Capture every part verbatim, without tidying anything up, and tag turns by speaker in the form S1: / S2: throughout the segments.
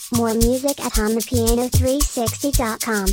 S1: More music at hum the piano three sixty dot com.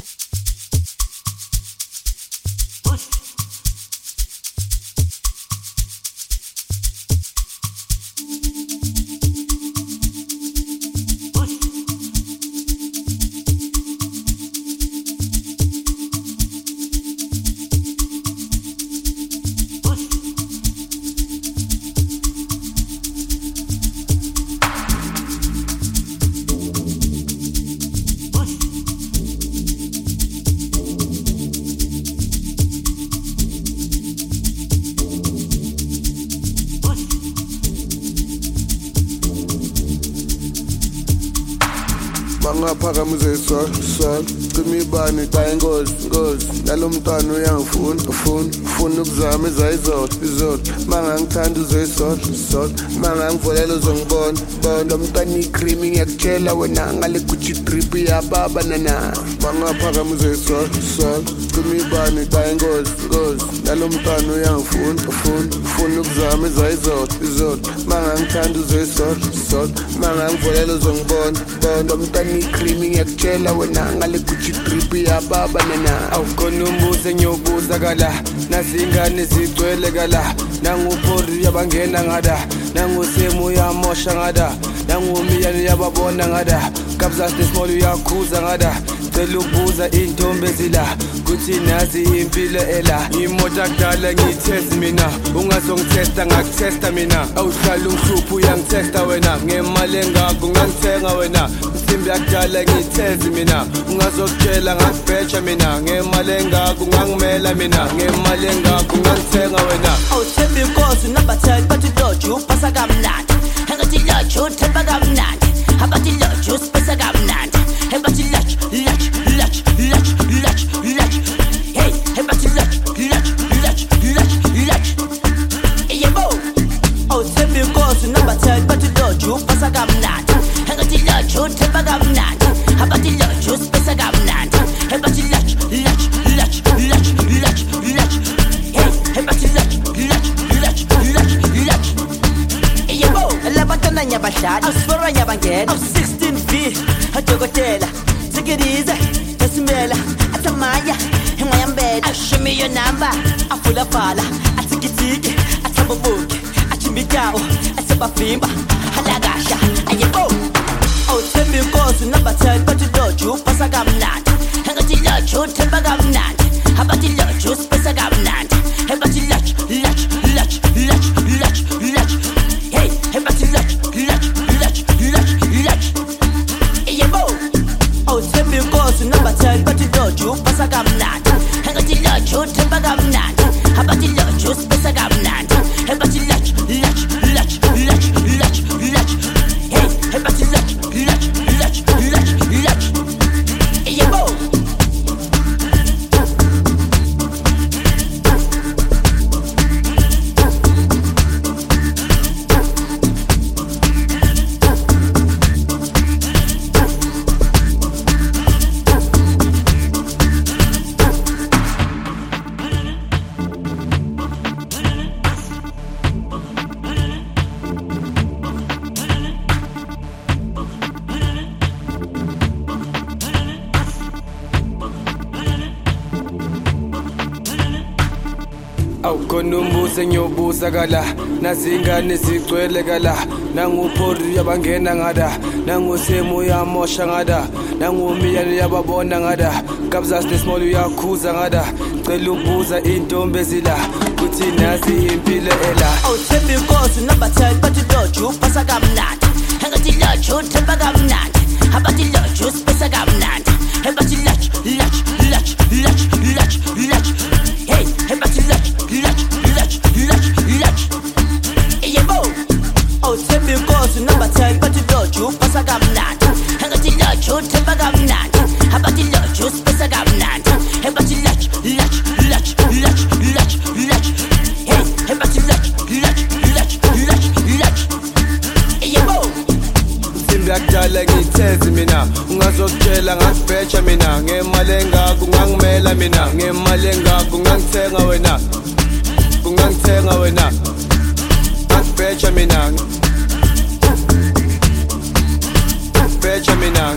S2: Mangaphakamise sol sol cima ibani xa ingozi ingozi nalo mntwana uyangifuna ufuna ufuna ukuzama izayizolo izolo mangangithanda uzoyisolo solo mangangivolela uzongibona bona lo mntwana ikrimi ngiyakutshela wena ngale Gucci drip yababa nana mangaphakamise sol sol cima ibani xa ingozi ingozi nalo mntwana uyangifuna ufuna ufuna ukuzama izayizolo izolo mangangithanda uzoyisolo solo mangangivolela uzongibona bona lo mntwana ikrimi ngiyakutshela wena ngale Gucci drip yababa nana
S3: awukhona umbuzo ngiyobuza kala nazingane zigcwele kala nangupori yabangena ngada nangusemu uyamosha ngada nangumiyane yababona ngada kabza small uyakhuza ngada cela ubuza intombi ezila kuthi nazi impilo ela imota kudala ngiyithest mina ungazongithesta ngakutesta mina awuhlala ungihlupha uyangithesta wena ngemali engako ngangithenga wena imbi yakudala ngiyithest mina ungazokutshela ngakubheja mina ngemali engako ngangimela mina ngemali engako ngangithenga wena
S4: awuthemba inkosi nabathela bathi loju upasa kamnandi engathi loju uthemba kamnandi abathi loju usipesa kamnandi engathi loju loju loju loju loju loju hey engathi loju loju loju loju loju yebo awuthemba inkosi nabathela bathi loju upasa kamnandi engathi loju uthemba kamnandi abathi loju usipesa kamnandi engathi loju loju loju loju loju loju hey engathi loju loju loju loju loju yebo labantwana nyabadlala awusifora nyabangena awu-sixteen v adokotela sikirize esimela athamaya enwayambela ashimi yo namba afulafala atsikitsiki athaboboke achimbitawo asebavimba halakasha ayebo awuthemba inkosi nabathela bathi loju upasa kamnandi engathi loju uthemba kamnandi abathi loju usipesa kamnandi engathi loju loju loju loju loju loju hey engathi loju loju loju loju loju yebo awuthemba inkosi nabathela bathi loju upasa kamnandi engathi loju uthemba kamnandi abathi loju usipesa kamnandi engathi loju loju loju loju loju loju hey engathi loju loju loju loju loju yebo
S3: awukhona umbuzo ngiyobuza kala nazingane zigcwele kala nangupori yabangena ngada nangusemu uyamosha ngada nangumiyane yababona ngada kabza small uyakhuza ngada cela ubuza intombi ezila kuthi nazi impilo ela
S4: awuthemba inkosi nabathela bathi loju upasa kamnandi engathi loju uthemba kamnandi abathi loju usipesa kamnandi engathi loju loju loju loju loju loju hey engathi loju loju loju loju loju yebo awuthemba inkosi nabathela bathi loju upasa kamnandi engathi loju uthemba kamnandi abathi loju usipesa kamnandi engathi loju loju loju loju loju loju hey engathi loju loju loju loju loju yebo
S3: imbi yakudala ngiyithest mina ungazokutshela ngakubheja mina ngemali engako ngangimela mina ngemali engako ngangithenga wena kungangithenga wena ngakubheja mina ngakubheja mina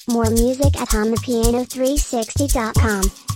S1: More music at on the piano three sixty dot com.